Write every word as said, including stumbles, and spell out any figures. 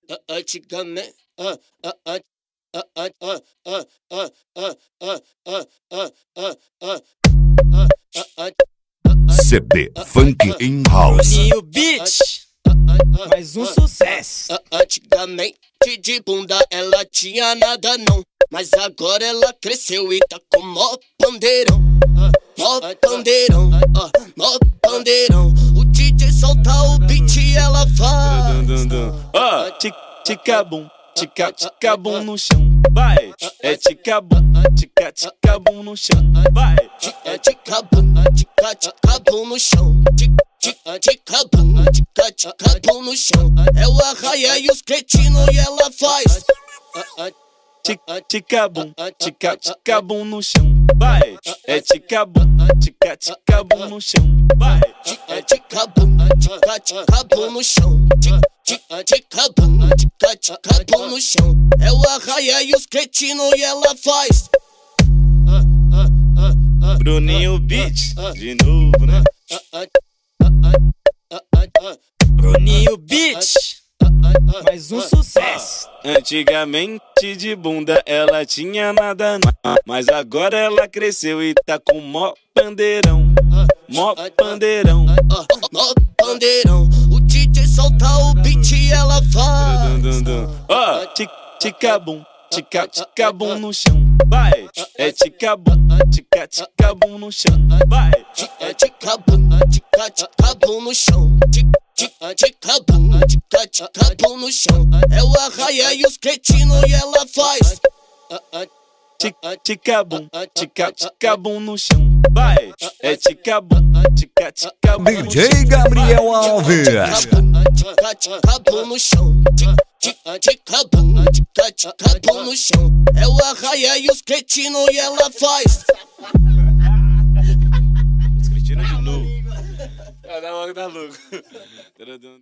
Antigamente, ah, ah, ah, ah, ah, ah, ah, ah, ah, ah, ah, ah, ah, ah, ah, C D Funk in House. Bruninho Beat, mais um sucesso. Antigamente de bunda ela tinha nada não, mas agora ela cresceu e tá com mó pandeirão, mó pandeirão, mó pandeirão. O D J solta o beat e ela faz. Ó, tica-bum, tica-tica-bum no chão, vai. É tica-bum, tica-tica-bum no chão, vai. Tica-bum, tica-tica-bum no chão, tica-bum, tica-tica-bum no chão. É o arraia e os cretinos e ela faz. Tica-bum, tica-tica-bum no chão, vai. É tica-bum, tica-tica-bum no chão, vai. Tica-bum, tica-tica-bum no chão, tica-bum, tica-tica-bum no chão. É o arraia e os cretinos e ela faz. Bruninho Beat, de novo, né? Bruninho Beat, mais um sucesso. Antigamente de bunda ela tinha nada não, mas agora ela cresceu e tá com mó pandeirão, mó pandeirão, mó pandeirão. O D J solta o beat e ela faz. Ó, tica-bum, tica-tica-bum no chão, vai. É tica-bum, tica-tica-bum no chão, vai. Tica-bum, tica-tica-bum no chão, tica-bum, tica-tica-bum no chão. É o arraia e os cretinos e ela faz. Tica-bum, tica-tica-bum no chão, vai. É tica-bum, tica-tica-bum D J Gabriel Alves. Tica-tica-bum no chão, tica-bum, tica-tica-bum no chão. É o arraia e os cretinos e ela faz. Os cretinos de novo. Ah, tá louco.